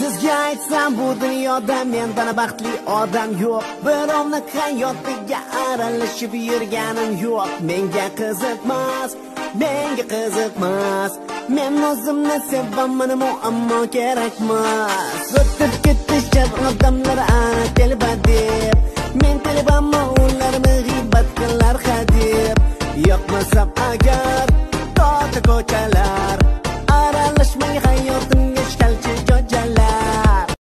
Sizga aytsam bu dunyoda mendan baxtli odam yo'q. Birovni hayotiga aralashib yurganim yo'q. Menga qiziqmas. Men o'zimni sevaman, ammo kerakmas. O'tib ketishar odamlar ana telba deb. Men telbaman, ularni g'iybat qilar hadeb. Yo'qmasam agar tota ko'chalar, aralashmang hayotimga ishgalchi